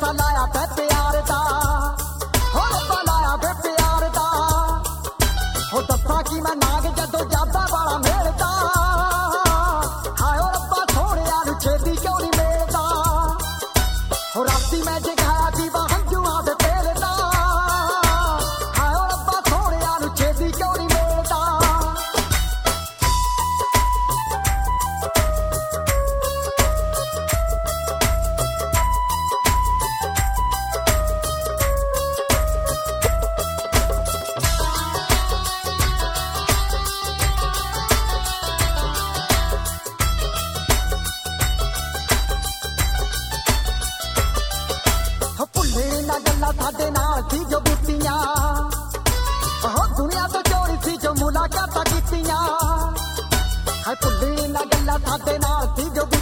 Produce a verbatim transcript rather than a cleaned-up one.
ना लाया पे प्यार दा, हो रब्बा लाया पे प्यार दा, हो दस्सा की मैं नाग जदों जादा वाला मेलदा, हाय ओ रब्बा सोहणिया नूं छेती क्यों नहीं मिलदा, हो राती मैं जगाया दीवा हंझूआं दे तेल दा, हाय ओ रब्बा सोहणिया नूं छेती क्यों नहीं मिलदा। गल्ला साडे नाल सी जो बीतियां, हो दुनिया तो चोरी सी जो मुलाकातां कीतियां, हाय भुल्ली ना गल्ला साडे नाल सी जो